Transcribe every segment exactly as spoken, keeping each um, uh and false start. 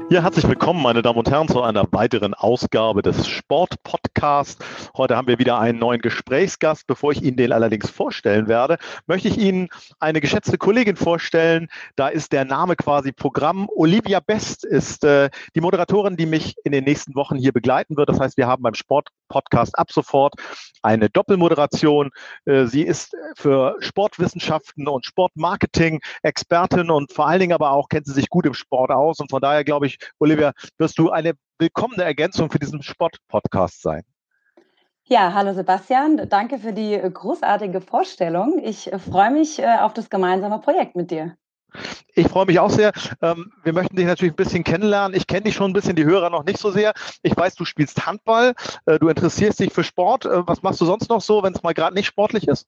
Ja, herzlich willkommen, meine Damen und Herren, zu einer weiteren Ausgabe des Sport-Podcasts. Heute haben wir wieder einen neuen Gesprächsgast. Bevor ich Ihnen den allerdings vorstellen werde, möchte ich Ihnen eine geschätzte Kollegin vorstellen. Da ist der Name quasi Programm. Olivia Best ist äh, die Moderatorin, die mich in den nächsten Wochen hier begleiten wird. Das heißt, wir haben beim Sport-Podcast ab sofort eine Doppelmoderation. Äh, sie ist für Sportwissenschaften und Sportmarketing Expertin und vor allen Dingen aber auch kennt sie sich gut im Sport aus. Und von daher glaube ich, Olivia, wirst du eine willkommene Ergänzung für diesen Sport-Podcast sein. Ja, hallo Sebastian, danke für die großartige Vorstellung. Ich freue mich auf das gemeinsame Projekt mit dir. Ich freue mich auch sehr. Wir möchten dich natürlich ein bisschen kennenlernen. Ich kenne dich schon ein bisschen, die Hörer noch nicht so sehr. Ich weiß, du spielst Handball, du interessierst dich für Sport. Was machst du sonst noch so, wenn es mal gerade nicht sportlich ist?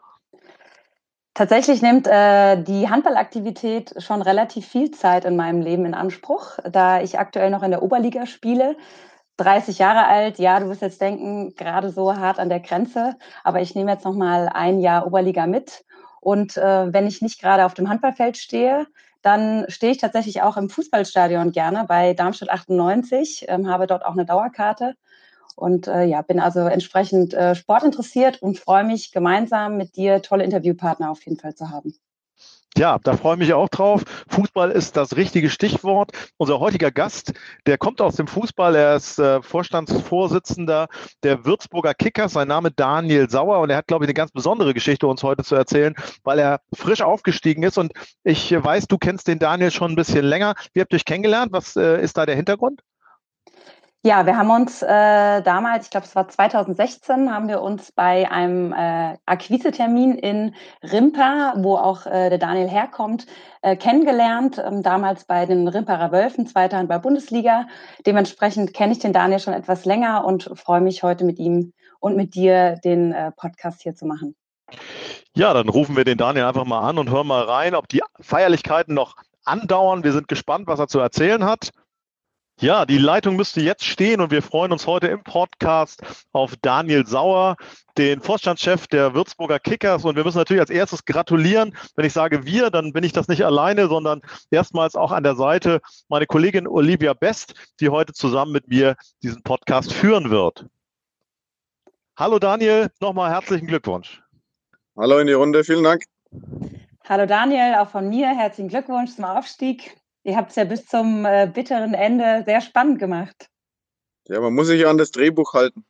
Tatsächlich nimmt äh, die Handballaktivität schon relativ viel Zeit in meinem Leben in Anspruch, da ich aktuell noch in der Oberliga spiele. dreißig Jahre alt, ja, du wirst jetzt denken, gerade so hart an der Grenze, aber ich nehme jetzt noch mal ein Jahr Oberliga mit. Und äh, wenn ich nicht gerade auf dem Handballfeld stehe, dann stehe ich tatsächlich auch im Fußballstadion gerne bei Darmstadt achtundneunzig, ähm, habe dort auch eine Dauerkarte. Und äh, ja, bin also entsprechend äh, sportinteressiert und freue mich, gemeinsam mit dir tolle Interviewpartner auf jeden Fall zu haben. Ja, da freue ich mich auch drauf. Fußball ist das richtige Stichwort. Unser heutiger Gast, der kommt aus dem Fußball. Er ist äh, Vorstandsvorsitzender der Würzburger Kickers. Sein Name Daniel Sauer und er hat, glaube ich, eine ganz besondere Geschichte uns heute zu erzählen, weil er frisch aufgestiegen ist. Und ich äh, weiß, du kennst den Daniel schon ein bisschen länger. Wie habt ihr euch kennengelernt? Was äh, ist da der Hintergrund? Ja, wir haben uns äh, damals, ich glaube, es war zweitausendsechzehn, haben wir uns bei einem äh, Akquisetermin in Rimpa, wo auch äh, der Daniel herkommt, äh, kennengelernt. Ähm, damals bei den Rimparer Wölfen, zweite Handball-Bundesliga. Dementsprechend kenne ich den Daniel schon etwas länger und freue mich heute mit ihm und mit dir den äh, Podcast hier zu machen. Ja, dann rufen wir den Daniel einfach mal an und hören mal rein, ob die Feierlichkeiten noch andauern. Wir sind gespannt, was er zu erzählen hat. Ja, die Leitung müsste jetzt stehen und wir freuen uns heute im Podcast auf Daniel Sauer, den Vorstandschef der Würzburger Kickers. Und wir müssen natürlich als erstes gratulieren. Wenn ich sage wir, dann bin ich das nicht alleine, sondern erstmals auch an der Seite meine Kollegin Olivia Best, die heute zusammen mit mir diesen Podcast führen wird. Hallo Daniel, nochmal herzlichen Glückwunsch. Hallo in die Runde, vielen Dank. Hallo Daniel, auch von mir herzlichen Glückwunsch zum Aufstieg. Ihr habt es ja bis zum äh, bitteren Ende sehr spannend gemacht. Ja, man muss sich ja an das Drehbuch halten.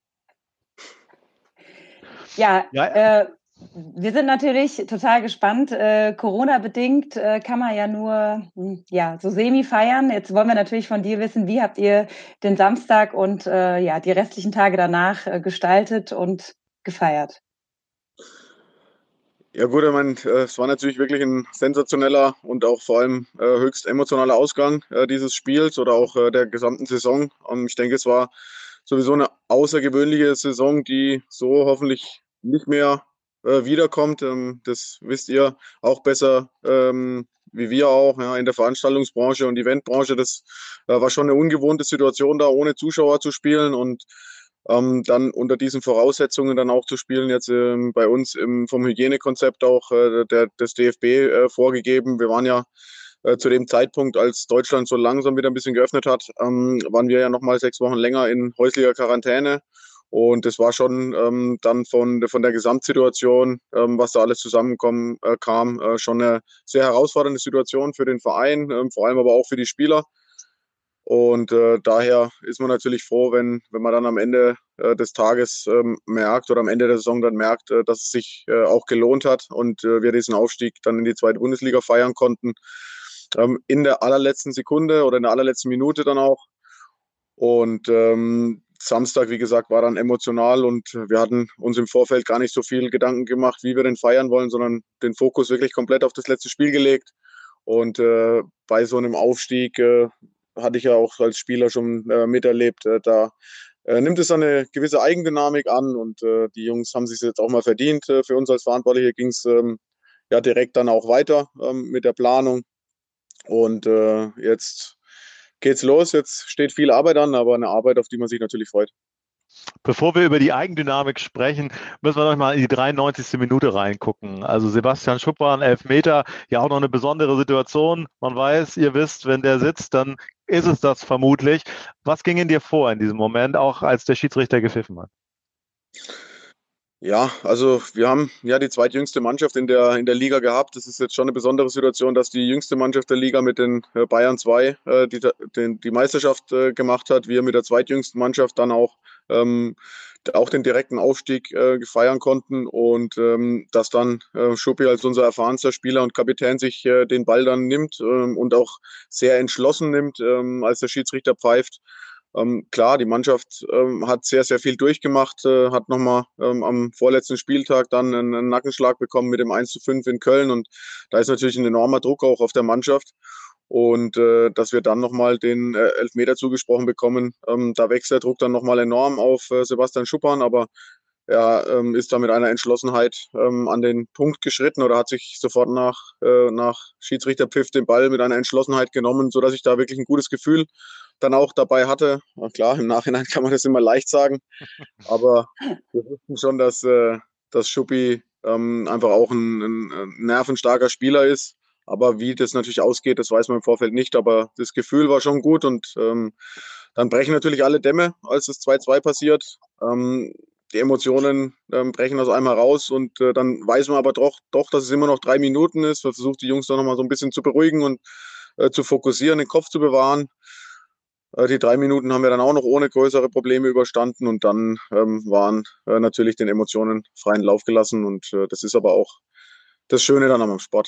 Ja, ja. Äh, wir sind natürlich total gespannt. Äh, Corona-bedingt äh, kann man ja nur ja, so semi feiern. Jetzt wollen wir natürlich von dir wissen, wie habt ihr den Samstag und äh, ja, die restlichen Tage danach äh, gestaltet und gefeiert? Ja gut, ich meine, es war natürlich wirklich ein sensationeller und auch vor allem äh, höchst emotionaler Ausgang äh, dieses Spiels oder auch äh, der gesamten Saison. Und ich denke, es war sowieso eine außergewöhnliche Saison, die so hoffentlich nicht mehr äh, wiederkommt. Ähm, das wisst ihr auch besser ähm, wie wir auch, ja, in der Veranstaltungsbranche und Eventbranche. Das äh, war schon eine ungewohnte Situation, da ohne Zuschauer zu spielen und ähm, dann unter diesen Voraussetzungen dann auch zu spielen, jetzt ähm, bei uns im, vom Hygienekonzept auch äh, der, des D F B äh, vorgegeben. Wir waren ja äh, zu dem Zeitpunkt, als Deutschland so langsam wieder ein bisschen geöffnet hat, ähm, waren wir ja nochmal sechs Wochen länger in häuslicher Quarantäne. Und das war schon ähm, dann von, von der Gesamtsituation, ähm, was da alles zusammenkommen äh, kam, äh, schon eine sehr herausfordernde Situation für den Verein, ähm, vor allem aber auch für die Spieler. Und äh, daher ist man natürlich froh, wenn, wenn man dann am Ende äh, des Tages ähm, merkt oder am Ende der Saison dann merkt, äh, dass es sich äh, auch gelohnt hat und äh, wir diesen Aufstieg dann in die zweite Bundesliga feiern konnten. Ähm, in der allerletzten Sekunde oder in der allerletzten Minute dann auch. Und ähm, Samstag, wie gesagt, war dann emotional und wir hatten uns im Vorfeld gar nicht so viel Gedanken gemacht, wie wir den feiern wollen, sondern den Fokus wirklich komplett auf das letzte Spiel gelegt. Und äh, bei so einem Aufstieg äh, hatte ich ja auch als Spieler schon äh, miterlebt. Äh, da äh, nimmt es eine gewisse Eigendynamik an und äh, die Jungs haben sich jetzt auch mal verdient. Äh, für uns als Verantwortliche ging es ähm, ja direkt dann auch weiter ähm, mit der Planung. Und äh, jetzt geht's los. Jetzt steht viel Arbeit an, aber eine Arbeit, auf die man sich natürlich freut. Bevor wir über die Eigendynamik sprechen, müssen wir noch mal in die dreiundneunzigste Minute reingucken. Also Sebastian Schuppan, Elfmeter, ja auch noch eine besondere Situation. Man weiß, ihr wisst, wenn der sitzt, dann ist es das vermutlich. Was ging in dir vor in diesem Moment, auch als der Schiedsrichter gepfiffen hat? Ja, also wir haben ja die zweitjüngste Mannschaft in der, in der Liga gehabt. Das ist jetzt schon eine besondere Situation, dass die jüngste Mannschaft der Liga mit den äh, Bayern zwei äh, die, den, die Meisterschaft äh, gemacht hat. Wir mit der zweitjüngsten Mannschaft dann auch, ähm, auch den direkten Aufstieg äh, feiern konnten und ähm, dass dann äh, Schuppi als unser erfahrenster Spieler und Kapitän sich äh, den Ball dann nimmt ähm, und auch sehr entschlossen nimmt, ähm, als der Schiedsrichter pfeift. Ähm, klar, die Mannschaft ähm, hat sehr, sehr viel durchgemacht, äh, hat nochmal ähm, am vorletzten Spieltag dann einen, einen Nackenschlag bekommen mit dem eins zu fünf in Köln und da ist natürlich ein enormer Druck auch auf der Mannschaft. Und äh, dass wir dann nochmal den äh, Elfmeter zugesprochen bekommen, ähm, da wächst der Druck dann nochmal enorm auf äh, Sebastian Schuppan, aber er ähm, ist da mit einer Entschlossenheit ähm, an den Punkt geschritten oder hat sich sofort nach, äh, nach Schiedsrichterpfiff den Ball mit einer Entschlossenheit genommen, sodass ich da wirklich ein gutes Gefühl dann auch dabei hatte. Na klar, im Nachhinein kann man das immer leicht sagen, aber wir wussten schon, dass, äh, dass Schuppi ähm, einfach auch ein, ein, ein nervenstarker Spieler ist. Aber wie das natürlich ausgeht, das weiß man im Vorfeld nicht. Aber das Gefühl war schon gut und ähm, dann brechen natürlich alle Dämme, als das zwei zwei passiert. Ähm, die Emotionen ähm, brechen aus einem heraus und äh, dann weiß man aber doch, doch, dass es immer noch drei Minuten ist. Man versucht die Jungs dann nochmal so ein bisschen zu beruhigen und äh, zu fokussieren, den Kopf zu bewahren. Äh, die drei Minuten haben wir dann auch noch ohne größere Probleme überstanden und dann ähm, waren äh, natürlich den Emotionen freien Lauf gelassen und äh, das ist aber auch das Schöne dann am Sport.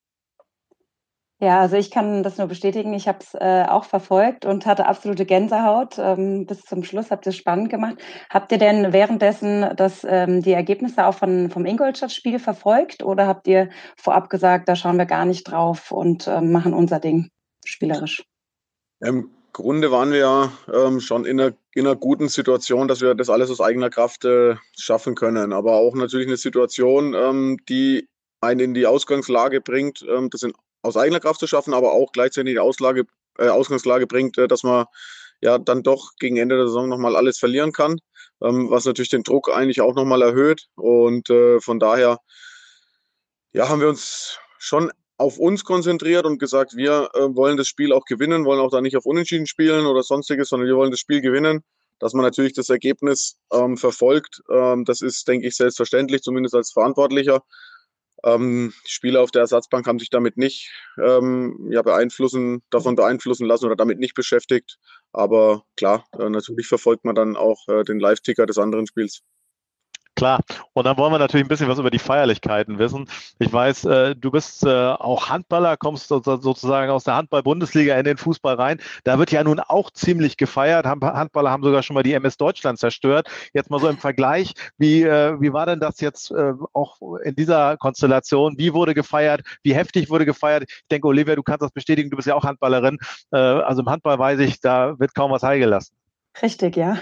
Ja, also ich kann das nur bestätigen. Ich habe es äh, auch verfolgt und hatte absolute Gänsehaut ähm, bis zum Schluss. Habt ihr es spannend gemacht. Habt ihr denn währenddessen das, ähm, die Ergebnisse auch von, vom Ingolstadt-Spiel verfolgt oder habt ihr vorab gesagt, da schauen wir gar nicht drauf und ähm, machen unser Ding spielerisch? Im Grunde waren wir ja ähm, schon in einer, in einer guten Situation, dass wir das alles aus eigener Kraft äh, schaffen können. Aber auch natürlich eine Situation, ähm, die einen in die Ausgangslage bringt, ähm, das in, aus eigener Kraft zu schaffen, aber auch gleichzeitig die Auslage, äh, Ausgangslage bringt, äh, dass man ja dann doch gegen Ende der Saison nochmal alles verlieren kann, ähm, was natürlich den Druck eigentlich auch nochmal erhöht. Und äh, von daher ja, haben wir uns schon auf uns konzentriert und gesagt, wir äh, wollen das Spiel auch gewinnen, wollen auch da nicht auf Unentschieden spielen oder sonstiges, sondern wir wollen das Spiel gewinnen. Dass man natürlich das Ergebnis ähm, verfolgt, ähm, das ist, denke ich, selbstverständlich, zumindest als Verantwortlicher. Ähm, die Spieler auf der Ersatzbank haben sich damit nicht ähm, ja, beeinflussen, davon beeinflussen lassen oder damit nicht beschäftigt. Aber klar, äh, natürlich verfolgt man dann auch äh, den Live-Ticker des anderen Spiels. Klar. Und dann wollen wir natürlich ein bisschen was über die Feierlichkeiten wissen. Ich weiß, äh, du bist äh, auch Handballer, kommst so, sozusagen aus der Handball-Bundesliga in den Fußball rein. Da wird ja nun auch ziemlich gefeiert. Handballer haben sogar schon mal die M S Deutschland zerstört. Jetzt mal so im Vergleich, wie, äh, wie war denn das jetzt äh, auch in dieser Konstellation? Wie wurde gefeiert? Wie heftig wurde gefeiert? Ich denke, Olivia, du kannst das bestätigen, du bist ja auch Handballerin. Äh, also im Handball weiß ich, da wird kaum was heil gelassen. Richtig, ja.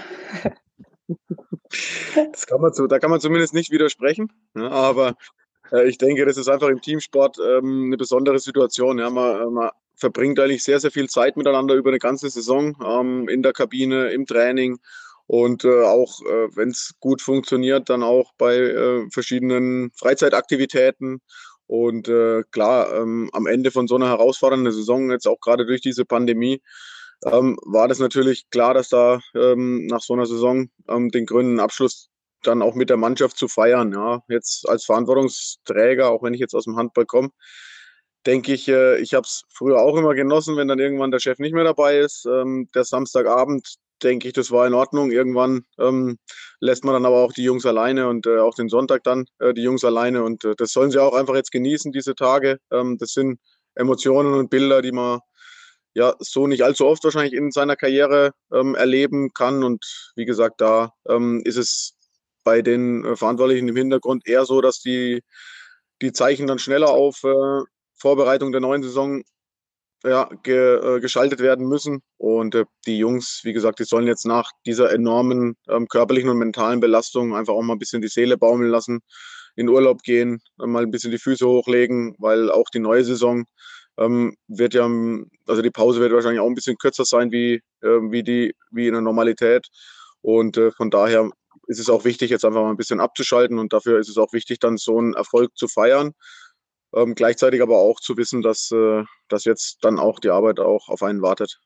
Das kann man so, da kann man zumindest nicht widersprechen. Ja, aber äh, ich denke, das ist einfach im Teamsport ähm, eine besondere Situation. Ja, man, man verbringt eigentlich sehr, sehr viel Zeit miteinander über eine ganze Saison ähm, in der Kabine, im Training und äh, auch, äh, wenn es gut funktioniert, dann auch bei äh, verschiedenen Freizeitaktivitäten. Und äh, klar, ähm, am Ende von so einer herausfordernden Saison, jetzt auch gerade durch diese Pandemie, ähm, war das natürlich klar, dass da ähm, nach so einer Saison ähm, den grünen Abschluss dann auch mit der Mannschaft zu feiern. Ja, jetzt als Verantwortungsträger, auch wenn ich jetzt aus dem Handball komme, denke ich, äh, ich habe es früher auch immer genossen, wenn dann irgendwann der Chef nicht mehr dabei ist. Ähm, der Samstagabend, denke ich, das war in Ordnung. Irgendwann ähm, lässt man dann aber auch die Jungs alleine und äh, auch den Sonntag dann äh, die Jungs alleine. Und äh, das sollen sie auch einfach jetzt genießen, diese Tage. Ähm, das sind Emotionen und Bilder, die man ja so nicht allzu oft wahrscheinlich in seiner Karriere ähm, erleben kann. Und wie gesagt, da ähm, ist es bei den äh, Verantwortlichen im Hintergrund eher so, dass die, die Zeichen dann schneller auf äh, Vorbereitung der neuen Saison ja, ge, äh, geschaltet werden müssen. Und äh, die Jungs, wie gesagt, die sollen jetzt nach dieser enormen ähm, körperlichen und mentalen Belastung einfach auch mal ein bisschen die Seele baumeln lassen, in Urlaub gehen, mal ein bisschen die Füße hochlegen, weil auch die neue Saison ähm, wird ja, also die Pause wird wahrscheinlich auch ein bisschen kürzer sein wie, äh, wie, die, wie in der Normalität. Und äh, von daher ist es auch wichtig, jetzt einfach mal ein bisschen abzuschalten. Und dafür ist es auch wichtig, dann so einen Erfolg zu feiern. Ähm, gleichzeitig aber auch zu wissen, dass, äh, dass jetzt dann auch die Arbeit auch auf einen wartet.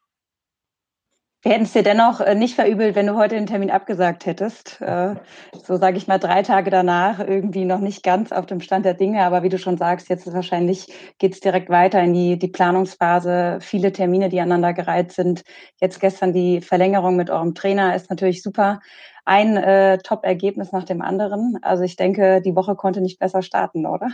Wir hätten es dir dennoch äh, nicht verübelt, wenn du heute den Termin abgesagt hättest. Äh, so sage ich mal drei Tage danach irgendwie noch nicht ganz auf dem Stand der Dinge. Aber wie du schon sagst, jetzt ist wahrscheinlich geht es direkt weiter in die, die Planungsphase. Viele Termine, die aneinandergereiht sind. Jetzt gestern die Verlängerung mit eurem Trainer ist natürlich super. Ein äh, Top-Ergebnis nach dem anderen. Also ich denke, die Woche konnte nicht besser starten, oder?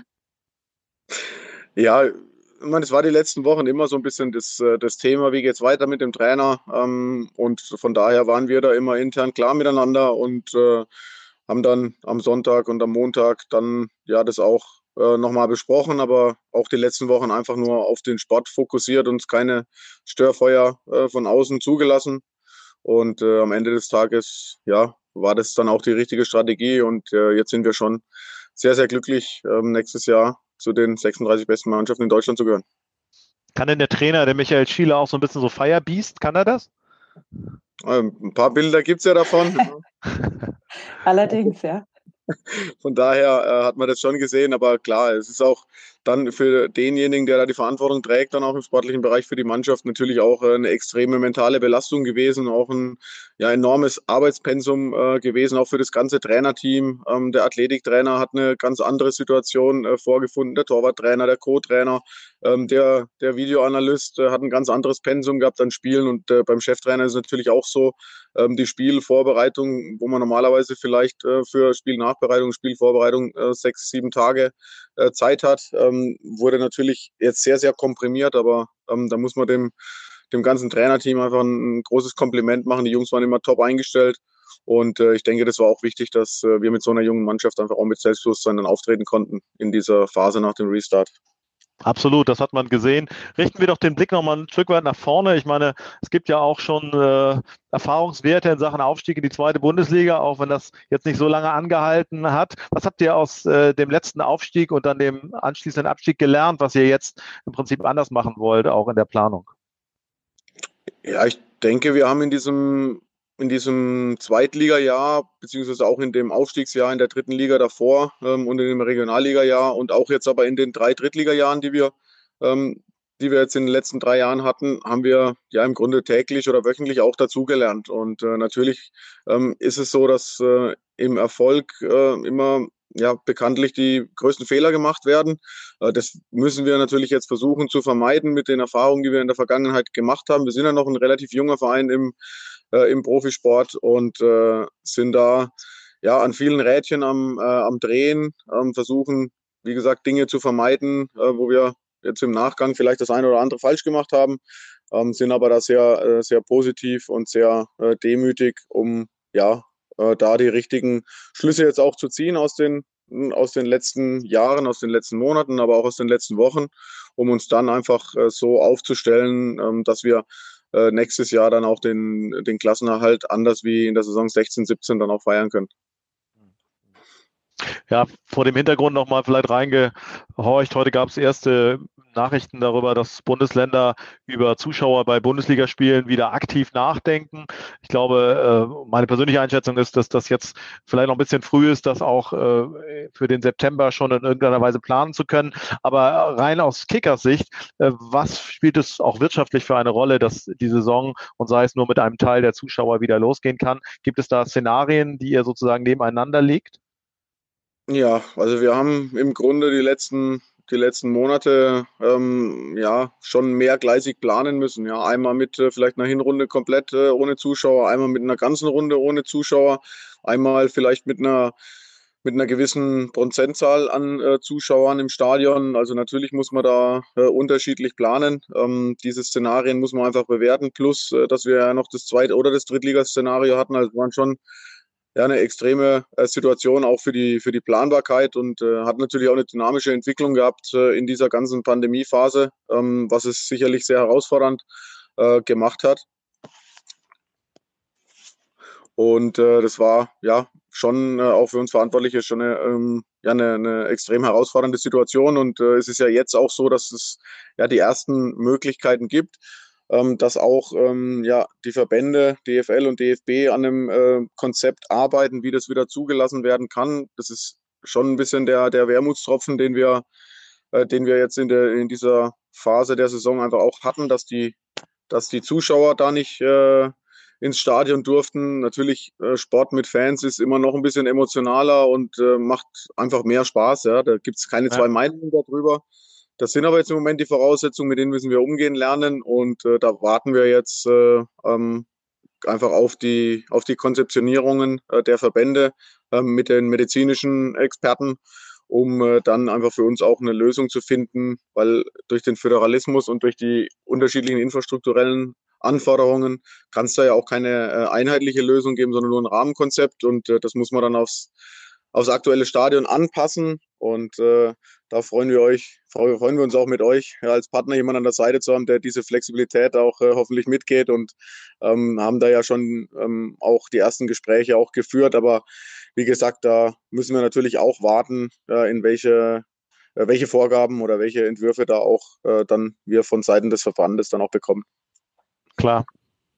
Ja, ich meine, es war die letzten Wochen immer so ein bisschen das, äh, das Thema, wie geht's weiter mit dem Trainer? Ähm, und von daher waren wir da immer intern klar miteinander und äh, haben dann am Sonntag und am Montag dann ja das auch äh, nochmal besprochen, aber auch die letzten Wochen einfach nur auf den Sport fokussiert und keine Störfeuer äh, von außen zugelassen. Und äh, am Ende des Tages, ja, war das dann auch die richtige Strategie und äh, jetzt sind wir schon sehr, sehr glücklich, ähm, nächstes Jahr zu den sechsunddreißig besten Mannschaften in Deutschland zu gehören. Kann denn der Trainer, der Michael Schiele, auch so ein bisschen so Firebeast? Kann er das? Ähm, ein paar Bilder gibt es ja davon. Allerdings, ja. Von daher äh, hat man das schon gesehen, aber klar, es ist auch dann für denjenigen, der da die Verantwortung trägt, dann auch im sportlichen Bereich für die Mannschaft natürlich auch äh, eine extreme mentale Belastung gewesen, auch ein ja, enormes Arbeitspensum äh, gewesen, auch für das ganze Trainerteam. Ähm, der Athletiktrainer hat eine ganz andere Situation äh, vorgefunden, der Torwarttrainer, der Co-Trainer, ähm, der, der Videoanalyst äh, hat ein ganz anderes Pensum gehabt an Spielen und äh, beim Cheftrainer ist es natürlich auch so, ähm, die Spielvorbereitung, wo man normalerweise vielleicht äh, für Spielnachbereitung, Spielvorbereitung äh, sechs, sieben Tage äh, Zeit hat, ähm, wurde natürlich jetzt sehr, sehr komprimiert, aber ähm, da muss man dem, dem ganzen Trainerteam einfach ein, ein großes Kompliment machen. Die Jungs waren immer top eingestellt. Und äh, ich denke, das war auch wichtig, dass äh, wir mit so einer jungen Mannschaft einfach auch mit Selbstbewusstsein dann auftreten konnten in dieser Phase nach dem Restart. Absolut, das hat man gesehen. Richten wir doch den Blick nochmal ein Stück weit nach vorne. Ich meine, es gibt ja auch schon äh, Erfahrungswerte in Sachen Aufstieg in die zweite Bundesliga, auch wenn das jetzt nicht so lange angehalten hat. Was habt ihr aus äh, dem letzten Aufstieg und dann dem anschließenden Abstieg gelernt, was ihr jetzt im Prinzip anders machen wollt, auch in der Planung? Ja, ich denke, wir haben in diesem, in diesem Zweitligajahr, beziehungsweise auch in dem Aufstiegsjahr in der dritten Liga davor ähm, und in dem Regionalligajahr und auch jetzt aber in den drei Drittligajahren, die wir, ähm, die wir jetzt in den letzten drei Jahren hatten, haben wir ja im Grunde täglich oder wöchentlich auch dazugelernt. Und äh, natürlich ähm, ist es so, dass äh, im Erfolg äh, immer ja, bekanntlich die größten Fehler gemacht werden. Äh, Das müssen wir natürlich jetzt versuchen zu vermeiden mit den Erfahrungen, die wir in der Vergangenheit gemacht haben. Wir sind ja noch ein relativ junger Verein im, äh, im Profisport und äh, sind da ja an vielen Rädchen am, äh, am Drehen, ähm, versuchen, wie gesagt, Dinge zu vermeiden, äh, wo wir jetzt im Nachgang vielleicht das eine oder andere falsch gemacht haben, ähm, sind aber da sehr, äh, sehr positiv und sehr äh, demütig, um ja äh, da die richtigen Schlüsse jetzt auch zu ziehen aus den aus den letzten Jahren, aus den letzten Monaten, aber auch aus den letzten Wochen, um uns dann einfach äh, so aufzustellen, ähm, dass wir äh, nächstes Jahr dann auch den, den Klassenerhalt anders wie in der Saison sechzehn, siebzehn dann auch feiern können. Ja, vor dem Hintergrund nochmal vielleicht reingehorcht. Heute gab es erste Nachrichten darüber, dass Bundesländer über Zuschauer bei Bundesligaspielen wieder aktiv nachdenken. Ich glaube, äh, meine persönliche Einschätzung ist, dass das jetzt vielleicht noch ein bisschen früh ist, das auch äh, für den September schon in irgendeiner Weise planen zu können. Aber rein aus Kickers Sicht, äh, was spielt es auch wirtschaftlich für eine Rolle, dass die Saison und sei es nur mit einem Teil der Zuschauer wieder losgehen kann? Gibt es da Szenarien, die ihr sozusagen nebeneinander legt? Ja, also wir haben im Grunde die letzten, die letzten Monate ähm, ja schon mehrgleisig planen müssen. Ja, einmal mit äh, vielleicht einer Hinrunde komplett äh, ohne Zuschauer, einmal mit einer ganzen Runde ohne Zuschauer, einmal vielleicht mit einer mit einer gewissen Prozentzahl an äh, Zuschauern im Stadion. Also natürlich muss man da äh, unterschiedlich planen. Ähm, diese Szenarien muss man einfach bewerten. Plus, äh, dass wir ja noch das zweite oder das Drittligaszenario hatten. Also waren schon ja, eine extreme äh, Situation auch für die, für die Planbarkeit und äh, hat natürlich auch eine dynamische Entwicklung gehabt äh, in dieser ganzen Pandemiephase, ähm, was es sicherlich sehr herausfordernd äh, gemacht hat. Und äh, das war ja schon äh, auch für uns Verantwortliche schon eine, ähm, ja, eine, eine extrem herausfordernde Situation. Und äh, es ist ja jetzt auch so, dass es ja die ersten Möglichkeiten gibt. ähm, dass auch ähm, ja, die Verbände D F L und D F B an einem äh, Konzept arbeiten, wie das wieder zugelassen werden kann. Das ist schon ein bisschen der, der Wermutstropfen, den wir, äh, den wir jetzt in, der, in dieser Phase der Saison einfach auch hatten, dass die, dass die Zuschauer da nicht äh, ins Stadion durften. Natürlich, äh, Sport mit Fans ist immer noch ein bisschen emotionaler und äh, macht einfach mehr Spaß. Ja? Da gibt es keine Ja. zwei Meinungen darüber. Das sind aber jetzt im Moment die Voraussetzungen, mit denen müssen wir umgehen lernen. Und äh, da warten wir jetzt äh, ähm, einfach auf die, auf die Konzeptionierungen äh, der Verbände äh, mit den medizinischen Experten, um äh, dann einfach für uns auch eine Lösung zu finden, weil durch den Föderalismus und durch die unterschiedlichen infrastrukturellen Anforderungen kann es da ja auch keine äh, einheitliche Lösung geben, sondern nur ein Rahmenkonzept und äh, das muss man dann aufs, aufs aktuelle Stadion anpassen und äh, da freuen wir euch, freuen wir uns auch mit euch ja, als Partner jemanden an der Seite zu haben, der diese Flexibilität auch äh, hoffentlich mitgeht und ähm, haben da ja schon ähm, auch die ersten Gespräche auch geführt. Aber wie gesagt, da müssen wir natürlich auch warten, äh, in welche, äh, welche Vorgaben oder welche Entwürfe da auch äh, dann wir von Seiten des Verbandes dann auch bekommen. Klar.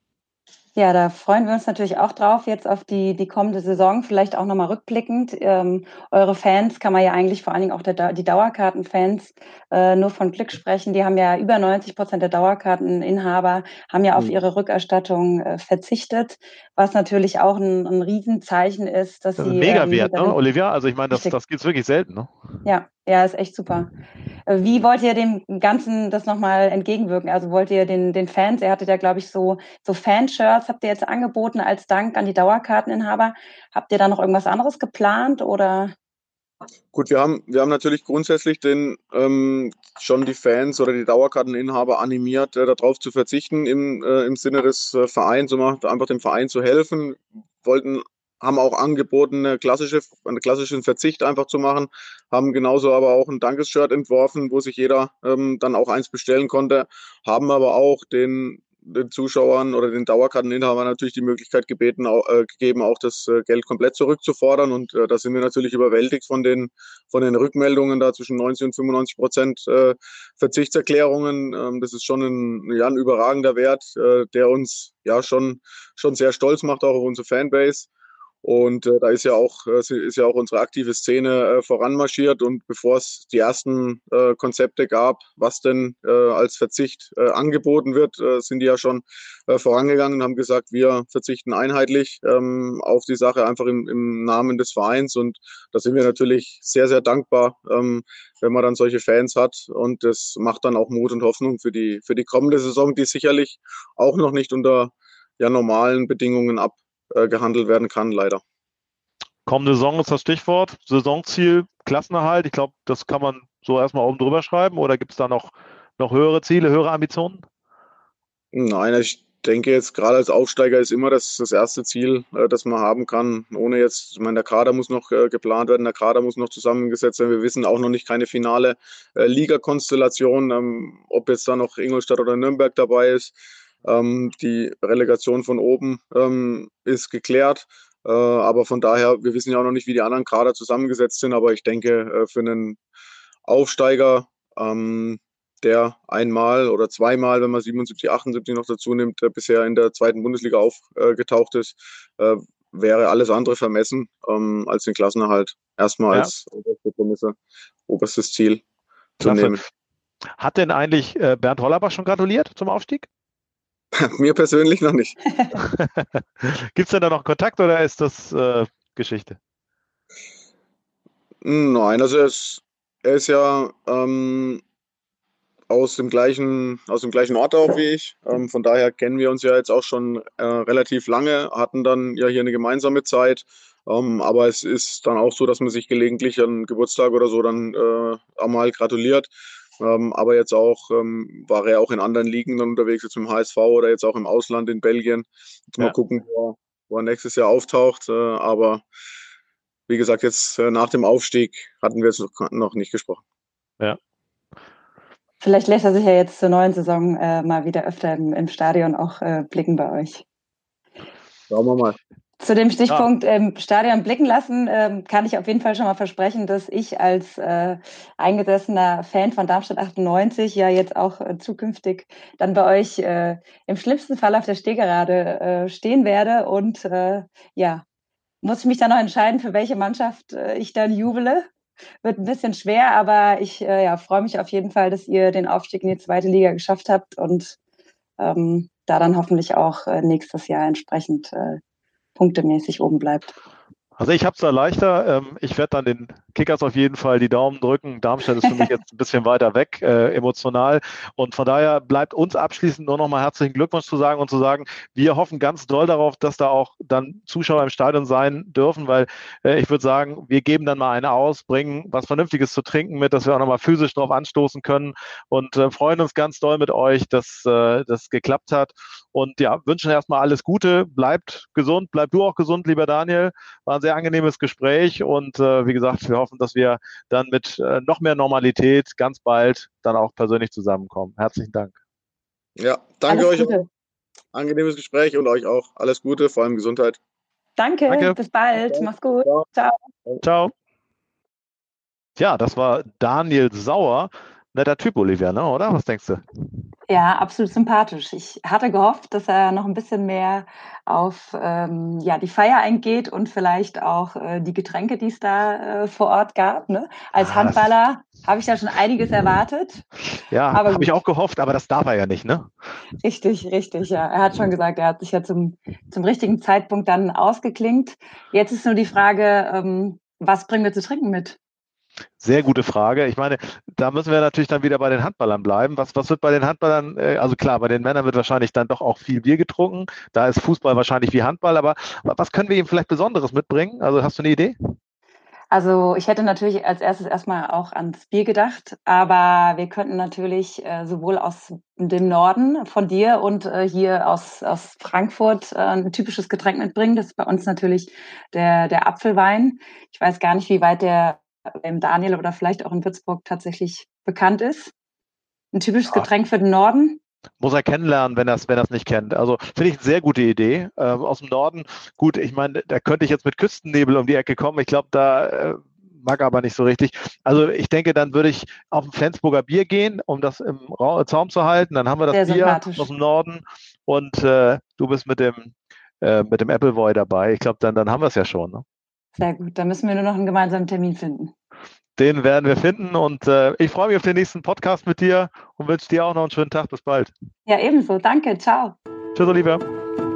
Ja, da freuen wir uns natürlich auch drauf, jetzt auf die, die kommende Saison, vielleicht auch nochmal rückblickend. Ähm, eure Fans kann man ja eigentlich, vor allen Dingen auch der, die Dauerkartenfans, äh, nur von Glück sprechen. Die haben ja über neunzig Prozent der Dauerkarteninhaber, haben ja auf ihre Rückerstattung äh, verzichtet, was natürlich auch ein, ein Riesenzeichen ist, dass Das ist sie... ein Ähm, Megawert, ne, Olivia? Also ich meine, das, das gibt es wirklich selten, ne? Ja, ja, ist echt super. Wie wollt ihr dem Ganzen das nochmal entgegenwirken? Also wollt ihr den, den Fans, ihr hattet ja, glaube ich, so, so Fanshirts, habt ihr jetzt angeboten als Dank an die Dauerkarteninhaber. Habt ihr da noch irgendwas anderes geplant oder? Gut, wir haben, wir haben natürlich grundsätzlich den, ähm, schon die Fans oder die Dauerkarteninhaber animiert, äh, darauf zu verzichten im, äh, im Sinne des äh, Vereins, um einfach dem Verein zu helfen. Wollten, haben auch angeboten, eine klassische, einen klassischen Verzicht einfach zu machen, haben genauso aber auch ein Dankesshirt entworfen, wo sich jeder ähm, dann auch eins bestellen konnte, haben aber auch den den Zuschauern oder den Dauerkarteninhabern natürlich die Möglichkeit gebeten, auch, äh, gegeben, auch das äh, Geld komplett zurückzufordern. Und äh, da sind wir natürlich überwältigt von den, von den Rückmeldungen, da zwischen neunzig und fünfundneunzig Prozent äh, Verzichtserklärungen. Ähm, das ist schon ein, ja, ein überragender Wert, äh, der uns ja schon, schon sehr stolz macht, auch auf unsere Fanbase. Und äh, da ist ja auch, äh, ist ja auch unsere aktive Szene äh, voranmarschiert. Und bevor es die ersten äh, Konzepte gab, was denn äh, als Verzicht äh, angeboten wird, äh, sind die ja schon äh, vorangegangen und haben gesagt, wir verzichten einheitlich ähm, auf die Sache einfach im, im Namen des Vereins. Und da sind wir natürlich sehr, sehr dankbar, ähm, wenn man dann solche Fans hat. Und das macht dann auch Mut und Hoffnung für die, für die kommende Saison, die sicherlich auch noch nicht unter ja, normalen Bedingungen ab gehandelt werden kann, leider. Kommende Saison ist das Stichwort. Saisonziel, Klassenerhalt. Ich glaube, das kann man so erstmal oben drüber schreiben. Oder gibt es da noch, noch höhere Ziele, höhere Ambitionen? Nein, ich denke jetzt gerade als Aufsteiger ist immer das, das erste Ziel, äh, das man haben kann. Ohne jetzt, ich meine, der Kader muss noch äh, geplant werden, der Kader muss noch zusammengesetzt werden. Wir wissen auch noch nicht keine finale äh, Ligakonstellation, ähm, ob jetzt da noch Ingolstadt oder Nürnberg dabei ist. Ähm, die Relegation von oben ähm, ist geklärt. Äh, aber von daher, wir wissen ja auch noch nicht, wie die anderen Kader zusammengesetzt sind. Aber ich denke, äh, für einen Aufsteiger, ähm, der einmal oder zweimal, wenn man siebenundsiebzig, achtundsiebzig noch dazu nimmt, der bisher in der zweiten Bundesliga aufgetaucht ist, äh, wäre alles andere vermessen ähm, als den Klassenerhalt erstmal Ja. als oberste Prämisse, oberstes Ziel zu Klasse. nehmen. Hat denn eigentlich äh, Bernd Hollerbach schon gratuliert zum Aufstieg? Mir persönlich noch nicht. Gibt es denn da noch Kontakt oder ist das äh, Geschichte? Nein, also er ist, er ist ja ähm, aus dem gleichen, aus dem gleichen Ort auch wie ich. Ähm, von daher kennen wir uns ja jetzt auch schon äh, relativ lange, hatten dann ja hier eine gemeinsame Zeit. Ähm, aber es ist dann auch so, dass man sich gelegentlich an Geburtstag oder so dann äh, einmal gratuliert. Ähm, aber jetzt auch ähm, war er auch in anderen Ligen dann unterwegs, jetzt im H S V oder jetzt auch im Ausland in Belgien. Jetzt mal Ja. gucken, wo er, wo er nächstes Jahr auftaucht. Äh, aber wie gesagt, jetzt äh, nach dem Aufstieg hatten wir jetzt noch, noch nicht gesprochen. Ja. Vielleicht lässt er sich ja jetzt zur neuen Saison äh, mal wieder öfter im, im Stadion auch äh, blicken bei euch. Schauen wir mal. Zu dem Stichpunkt ja. ähm, Stadion blicken lassen, ähm, kann ich auf jeden Fall schon mal versprechen, dass ich als äh, eingesessener Fan von Darmstadt achtundneunzig ja jetzt auch äh, zukünftig dann bei euch äh, im schlimmsten Fall auf der Stehgerade äh, stehen werde und äh, ja, muss ich mich dann noch entscheiden, für welche Mannschaft äh, ich dann jubele. Wird ein bisschen schwer, aber ich äh, ja, freue mich auf jeden Fall, dass ihr den Aufstieg in die zweite Liga geschafft habt und ähm, da dann hoffentlich auch äh, nächstes Jahr entsprechend äh, punktemäßig oben bleibt. Also ich habe es da leichter. Ich werde dann den Kickers auf jeden Fall die Daumen drücken. Darmstadt ist für mich jetzt ein bisschen weiter weg, äh, emotional. Und von daher bleibt uns abschließend nur noch mal herzlichen Glückwunsch zu sagen und zu sagen, wir hoffen ganz doll darauf, dass da auch dann Zuschauer im Stadion sein dürfen, weil äh, ich würde sagen, wir geben dann mal eine aus, bringen was Vernünftiges zu trinken mit, dass wir auch noch mal physisch drauf anstoßen können und äh, freuen uns ganz doll mit euch, dass äh, das geklappt hat. Und ja, wünschen erstmal alles Gute. Bleibt gesund, bleib du auch gesund, lieber Daniel. War ein sehr angenehmes Gespräch und äh, wie gesagt, wir hoffen, dass wir dann mit äh, noch mehr Normalität ganz bald dann auch persönlich zusammenkommen. Herzlichen Dank. Ja, danke euch. Angenehmes Gespräch und euch auch. Alles Gute, vor allem Gesundheit. Danke, danke. Bis bald. Ciao. Mach's gut. Ciao. Ciao. Ciao. Ja, das war Daniel Sauer. Netter Typ, Olivia, ne? Oder? Was denkst du? Ja, absolut sympathisch. Ich hatte gehofft, dass er noch ein bisschen mehr auf ähm, ja, die Feier eingeht und vielleicht auch äh, die Getränke, die es da äh, vor Ort gab. Ne? Als ah, Handballer habe ich da schon einiges erwartet. Ja, habe ich auch gehofft, aber das darf er ja nicht, ne? Richtig, richtig, ja. Er hat schon gesagt, er hat sich ja zum, zum richtigen Zeitpunkt dann ausgeklinkt. Jetzt ist nur die Frage, ähm, was bringen wir zu trinken mit? Sehr gute Frage. Ich meine, da müssen wir natürlich dann wieder bei den Handballern bleiben. Was, was wird bei den Handballern, äh, also klar, bei den Männern wird wahrscheinlich dann doch auch viel Bier getrunken. Da ist Fußball wahrscheinlich wie Handball, aber was können wir ihm vielleicht Besonderes mitbringen? Also hast du eine Idee? Also ich hätte natürlich als erstes erstmal auch ans Bier gedacht, aber wir könnten natürlich äh, sowohl aus dem Norden von dir und äh, hier aus, aus Frankfurt äh, ein typisches Getränk mitbringen. Das ist bei uns natürlich der, der Apfelwein. Ich weiß gar nicht, wie weit der im Daniel oder vielleicht auch in Würzburg tatsächlich bekannt ist. Ein typisches ja. Getränk für den Norden. Muss er kennenlernen, wenn er es wenn nicht kennt. Also finde ich eine sehr gute Idee. Äh, aus dem Norden, gut, ich meine, da könnte ich jetzt mit Küstennebel um die Ecke kommen. Ich glaube, da äh, mag aber nicht so richtig. Also ich denke, dann würde ich auf ein Flensburger Bier gehen, um das im Ra- Zaum zu halten. Dann haben wir das sehr Bier aus dem Norden und äh, du bist mit dem, äh, mit dem Appleboy dabei. Ich glaube, dann, dann haben wir es ja schon. Ne? Sehr gut, dann müssen wir nur noch einen gemeinsamen Termin finden. Den werden wir finden und äh, ich freue mich auf den nächsten Podcast mit dir und wünsche dir auch noch einen schönen Tag. Bis bald. Ja, ebenso. Danke. Ciao. Tschüss, Olivia.